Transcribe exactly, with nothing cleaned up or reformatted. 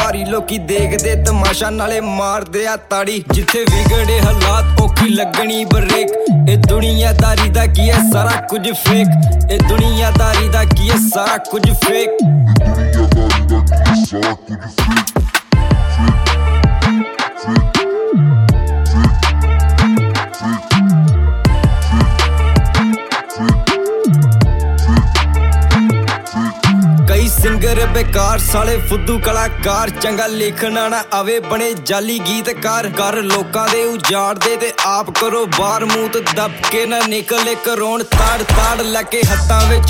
ਭਾਰੀ ਲੋਕੀ ਦੇਖਦੇ ਤਮਾਸ਼ਾ ਨਾਲੇ ਮਾਰਦੇ ਆ ਤਾੜੀ। ਜਿੱਥੇ ਵਿਗੜੇ ਹਾਲਾਤ ਔਖੀ ਲੱਗਣੀ ਬ੍ਰੇਕ। ਇਹ ਦੁਨੀਆਦਾਰੀ ਦਾ ਕੀ ਹੈ ਸਾਰਾ ਕੁਝ ਫੇਕ। ਇਹ ਦੁਨੀਆਦਾਰੀ ਦਾ ਕੀ ਹੈ ਸਾਰਾ ਕੁਝ ਫੇਕ। ਕਈ ਸਿੰਗਰ ਬੇਕਾਰ ਸਾਲੇ ਫੁੱਦੂ ਕਲਾਕਾਰ। ਚੰਗਾ ਲਿਖਣਾ ਨਾ ਆਵੇ ਬਣੇ ਜਾਲੀ ਗੀਤਕਾਰ। ਕਰ ਲੋਕਾਂ ਦੇ ਉਜਾੜਦੇ ਤੇ ਆਪ ਕਰੋ ਬਾਹਰ। ਮੂੰਹ ਤੇ ਦੱਬ ਕੇ ਨਾ ਨਿਕਲੇ ਕਰੋਣ ਤਾੜ ਤਾੜ ਲੈ ਕੇ ਹੱਥਾਂ ਵਿੱਚ